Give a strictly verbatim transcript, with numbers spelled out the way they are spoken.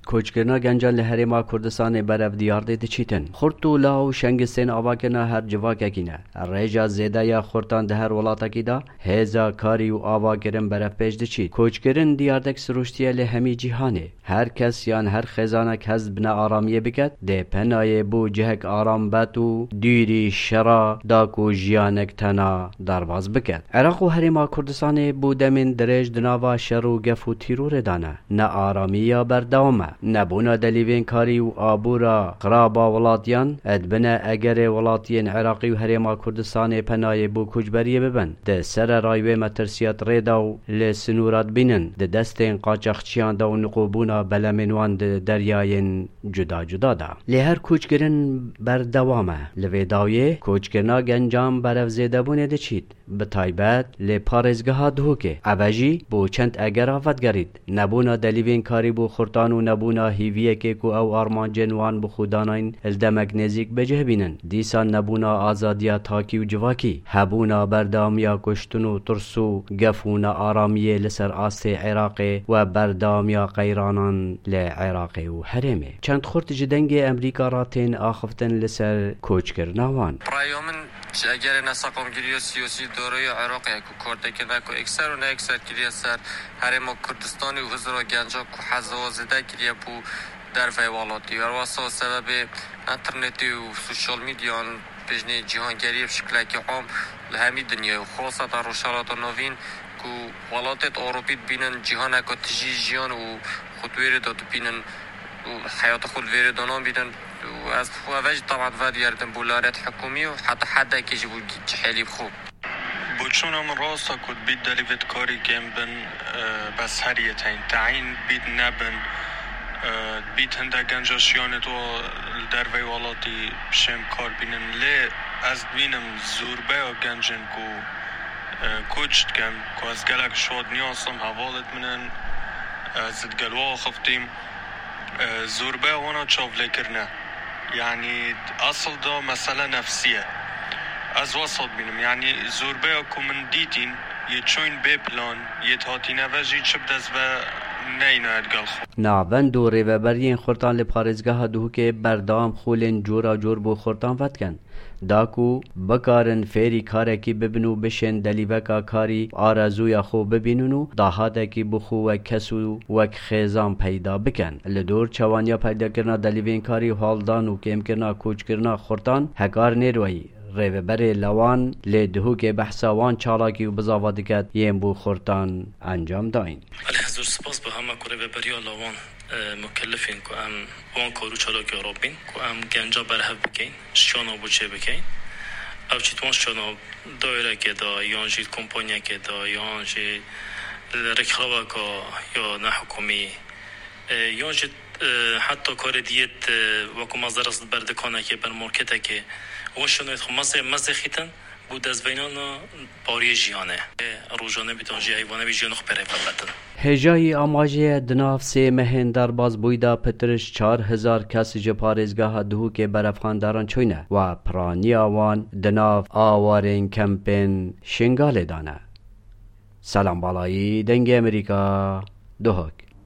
کوچکرنا گنجان لهرما کردستان برف دیار ده چیتن خورت و لاو شنگستین آواکنا هر جواک کینه ریجا زیده یا خورتان ده هر ولاتا کی دا هزا کاری و آواکرن برف پیش ده چیت کوچکرن دیاردک سروشتیه لهمی جهانه هر کس یان هر خزانک هز بنا آرامیه بکد ده پنای بو جهک آرام باتو دیری شرا داکو جیانک تنا درواز بکد عراق و هرما کردستان بو دمین درج دناوا شرو گف و تیرور دانه نه آرامیا بردوامه نبونا دلیوین کاری و آبورا قرابا ولاتیان ادبنا اگر ولاتیان عراقی و هرما کردستان پنای بو کجبریه ببن ده سر رایوه مترسیات ریدا و لسنورات بینن ده دستین قاچاقچیان دا و نقوبونا بلمنوان ده دریاین جدا جدا دا لهر کوچگرن بردوامه لویداویه کوچگرنا گنجام برف زیده بونه ده چید به تایبت لی پارزگاه دهوکه عوجی بو چند اگر آفت گرید نبونا دلیوین کاری بو خورتان و نبونا هیویه که کو او آرمان جنوان بو خوداناین الدمک نزیک بجه بینن دیسان نبونا آزادیا تاکی و جواکی هبونا بردامیا کشتن و ترسو گفونا آرامیه لسر آست عراقی و بردامیا قیرانان لعراقی و حرمه چند خورت جدنگ امریکا راتین آخفتن لسر کوچ کرناوان اگر نساقم گیری سیاسی دارای عراق یک کرده که نکو اکثر و نه اکثر گیری سر هرما کردستانی و هزارا گنجا که حزوازده گیری بو در ویوالاتی و واسه سبب انترنتی و سوشال میدیان بجنه جهانگری بشکل که عام لهمی دنیا و خاصة در روشالات نوین که ولاتت اروپیت بینن جهان اکا تجی جیان و خودویر داد بینن و حیات خود ویر دانان بینن و از فواج طبعا فاد يردن بولارات حكومي وحتى حدا كيجيبوا جحالي بخوب بوچون هم راستا كود بيد دليفت كاري جنبن بس هريتين تعين بيد نبن بيد هنده گنجاشيانت و دروي والاتي بشم كار بينن لي از بينم زوربه و گنجن كو كوچت كم كو از گلک شاد نياسم حوالت منن زد گلوا خفتيم زوربه وانا چاوله کرنه يعني اصل دا مسئله نفسیه از وسط بینم یعنی زوربه اکو من دیدین یه چوین بی پلان یه تاتی نوژی چه بدز و نینا ادگل خود ناوند و ریوبرین خورتان لپارزگاه دو که بردام خولین جورا جور بو خورتان فتکن داکو بکارن فیری کارکی ببنو بشن دلیوکا کاری آرزویا خو ببینونو داهاتکی بخو و کسو وک خیزان پیدا بکن لدور چوانیا پیدا کرنا دلیوین کاری حالدان و کم کرنا کوچ کرنا خورتان هکار نیروی ریوبر لوان لدهو که بحثاوان چالاکی و بزاوادکت یم بو خورتان انجام داین الحضور سپاس به همه که ریوبریا لوان مکلفین که ام وان کارو چالاکی رابین که ام گنجا برهف بکین شانا بوچه بکین او چیتوان شانا دایره که دا یان جید کمپانیا که دا یان جید رکلاوه که یا نه حکومی یان جید حتی کار دیت وکو مزرست بردکانه که بر مارکته که وشنوید خو مزه مزه خیتن بود از وینانا باری جیانه روزانه بیتانجی ایوانه بی جیانو خبره ببتن هجای آماجی دناف سه مهن در باز بویدا پترش چار هزار کس جپارزگاه دهو که برفخانداران چوینه و پرانی آوان دناف آوارین کمپین شنگال دانه. سلام بالایی دنگ امریکا دهوک